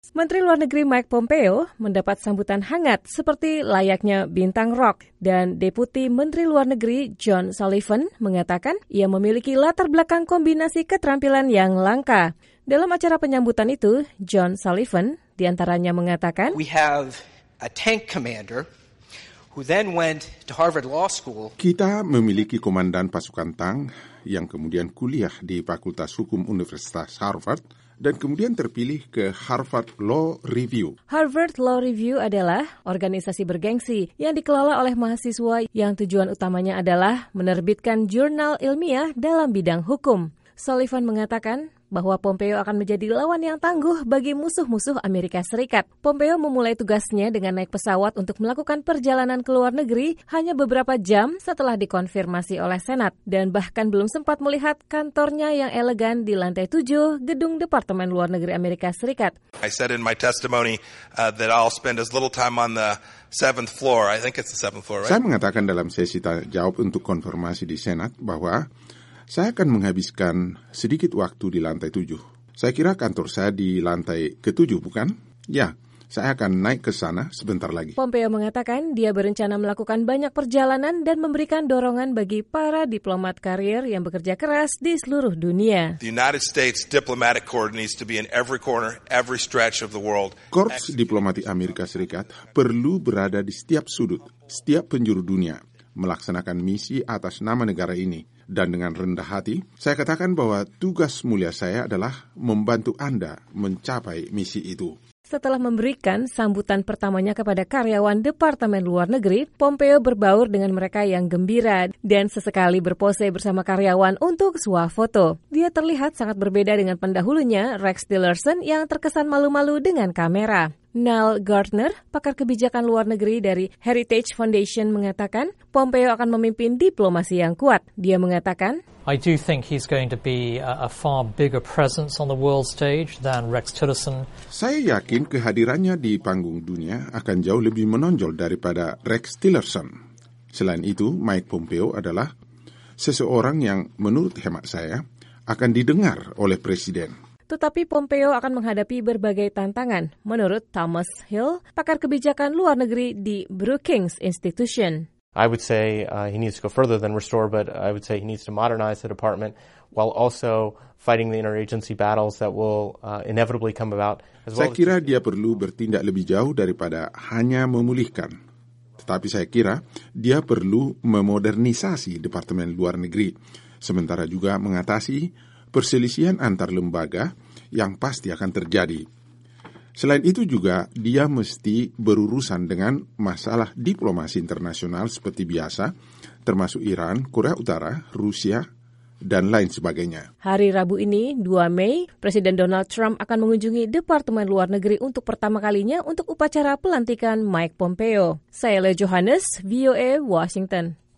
Menteri Luar Negeri Mike Pompeo mendapat sambutan hangat seperti layaknya bintang rock, dan Deputi Menteri Luar Negeri John Sullivan mengatakan ia memiliki latar belakang kombinasi keterampilan yang langka. Dalam acara penyambutan itu, John Sullivan diantaranya mengatakan, "We have a tank commander who then went to Harvard Law School." Kita memiliki komandan pasukan tang yang kemudian kuliah di Fakultas Hukum Universitas Harvard dan kemudian terpilih ke Harvard Law Review. Harvard Law Review adalah organisasi bergengsi yang dikelola oleh mahasiswa yang tujuan utamanya adalah menerbitkan jurnal ilmiah dalam bidang hukum. Sullivan mengatakan bahwa Pompeo akan menjadi lawan yang tangguh bagi musuh-musuh Amerika Serikat. Pompeo memulai tugasnya dengan naik pesawat untuk melakukan perjalanan ke luar negeri hanya beberapa jam setelah dikonfirmasi oleh Senat, dan bahkan belum sempat melihat kantornya yang elegan di lantai 7 gedung Departemen Luar Negeri Amerika Serikat. I said in my testimony that I'll spend as little time on the 7th floor. I think it's the 7th floor, right? Saya mengatakan dalam sesi tanya jawab untuk konfirmasi di Senat bahwa saya akan menghabiskan sedikit waktu di lantai 7. Saya kira kantor saya di lantai ke-7, bukan? Ya, saya akan naik ke sana sebentar lagi. Pompeo mengatakan dia berencana melakukan banyak perjalanan dan memberikan dorongan bagi para diplomat karir yang bekerja keras di seluruh dunia. The United States Diplomatic Corps needs to be in every corner, every stretch of the world. Korps Diplomatik Amerika Serikat perlu berada di setiap sudut, setiap penjuru dunia, melaksanakan misi atas nama negara ini. Dan dengan rendah hati, saya katakan bahwa tugas mulia saya adalah membantu Anda mencapai misi itu. Setelah memberikan sambutan pertamanya kepada karyawan Departemen Luar Negeri, Pompeo berbaur dengan mereka yang gembira dan sesekali berpose bersama karyawan untuk swafoto. Dia terlihat sangat berbeda dengan pendahulunya, Rex Tillerson, yang terkesan malu-malu dengan kamera. Neil Gardner, pakar kebijakan luar negeri dari Heritage Foundation, mengatakan Pompeo akan memimpin diplomasi yang kuat. Dia mengatakan, I do think he's going to be a far bigger presence on the world stage than Rex Tillerson. Saya yakin kehadirannya di panggung dunia akan jauh lebih menonjol daripada Rex Tillerson. Selain itu, Mike Pompeo adalah seseorang yang menurut hemat saya akan didengar oleh Presiden. Tetapi Pompeo akan menghadapi berbagai tantangan, menurut Thomas Hill, pakar kebijakan luar negeri di Brookings Institution. I would say he needs to go further than restore, but I would say he needs to modernize the department while also fighting the interagency battles that will inevitably come about. Saya kira dia perlu bertindak lebih jauh daripada hanya memulihkan. Tetapi saya kira dia perlu memodernisasi Departemen Luar Negeri, sementara juga mengatasi perselisihan antar lembaga yang pasti akan terjadi. Selain itu juga, dia mesti berurusan dengan masalah diplomasi internasional seperti biasa, termasuk Iran, Korea Utara, Rusia, dan lain sebagainya. Hari Rabu ini, 2 Mei, Presiden Donald Trump akan mengunjungi Departemen Luar Negeri untuk pertama kalinya untuk upacara pelantikan Mike Pompeo. Saya Le Johannes, VOA, Washington.